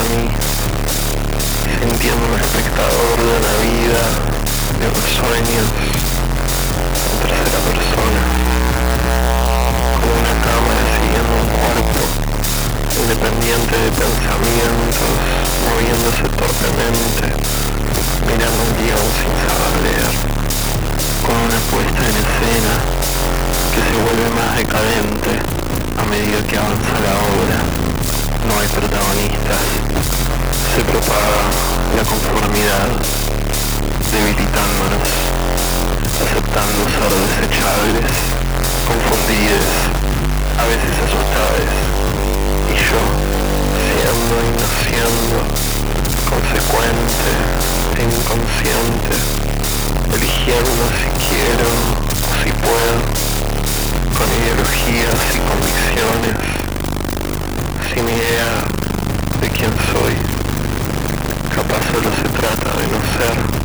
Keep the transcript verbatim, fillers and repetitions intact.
mí, sintiéndome espectador de una vida, de unos sueños, en tercera persona, como una cámara siguiendo un cuerpo, independiente de pensamientos, moviéndose torpemente, mirando un guión sin saber leer, con una puesta en escena que se vuelve más decadente a medida que avanza la obra. No hay protagonistas, se propaga la conformidad, debilitándonos, aceptando ser desechables, confundidos, a veces asustados, y yo, siendo y no siendo, consecuente e inconsciente, eligiendo si quiero o si puedo, con ideologías y convicciones, sin idea de quién soy, capaz solo se trata de no ser.